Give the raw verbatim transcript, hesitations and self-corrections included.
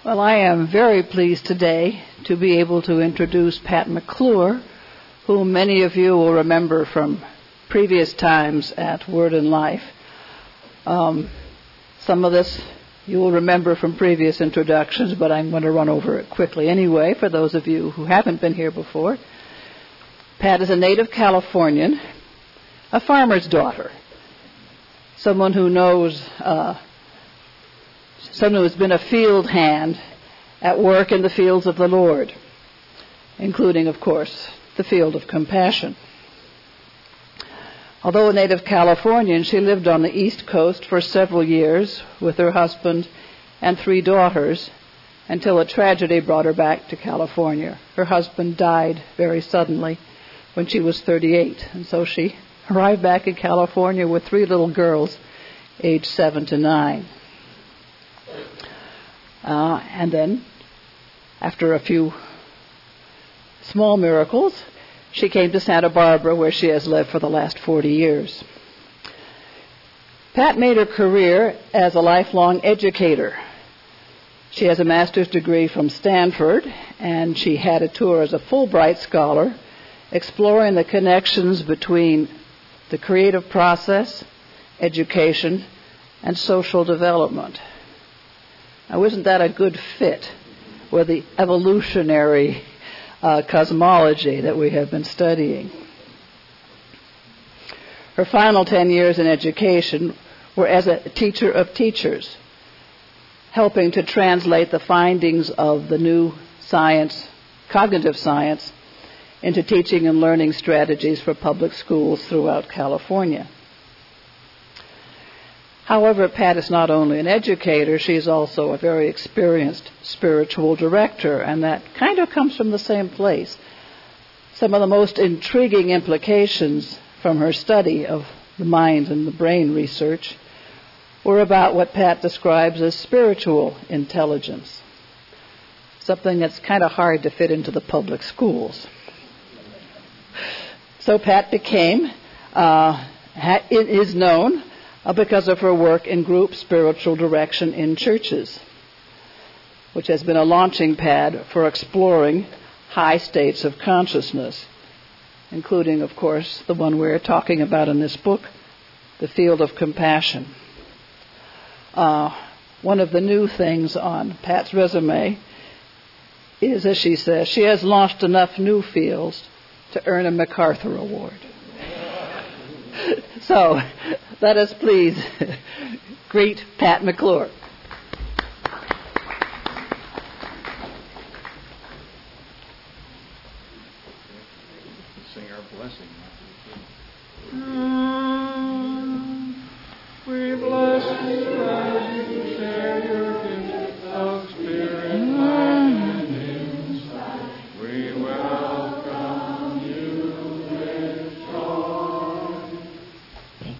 Well, I am very pleased today to be able to introduce Pat McClure, whom many of you will remember from previous times at Word and Life. Um, some of this you will remember from previous introductions, but I'm going to run over it quickly anyway for those of you who haven't been here before. Pat is a native Californian, a farmer's daughter, someone who knows, uh, someone who has been a field hand at work in the fields of the Lord, including, of course, the field of compassion. Although a native Californian, she lived on the East Coast for several years with her husband and three daughters until a tragedy brought her back to California. Her husband died very suddenly when she was thirty-eight, and so she arrived back in California with three little girls, aged seven to nine. Uh, and then, after a few small miracles, she came to Santa Barbara, where she has lived for the last forty years. Pat made her career as a lifelong educator. She has a master's degree from Stanford, and she had a tour as a Fulbright scholar, exploring the connections between the creative process, education, and social development. Now, isn't that a good fit with the evolutionary Uh, cosmology that we have been studying? Her final ten years in education were as a teacher of teachers, helping to translate the findings of the new science, cognitive science, into teaching and learning strategies for public schools throughout California. However, Pat is not only an educator, she's also a very experienced spiritual director, and that kind of comes from the same place. Some of the most intriguing implications from her study of the mind and the brain research were about what Pat describes as spiritual intelligence, something that's kind of hard to fit into the public schools. So Pat became, uh, is known because of her work in group spiritual direction in churches, which has been a launching pad for exploring high states of consciousness, including, of course, the one we're talking about in this book, the field of compassion. Uh, one of the new things on Pat's resume is, as she says, she has launched enough new fields to earn a MacArthur Award. So, let us please greet Pat McClure. Sing our blessing. Mm, we bless you as you share your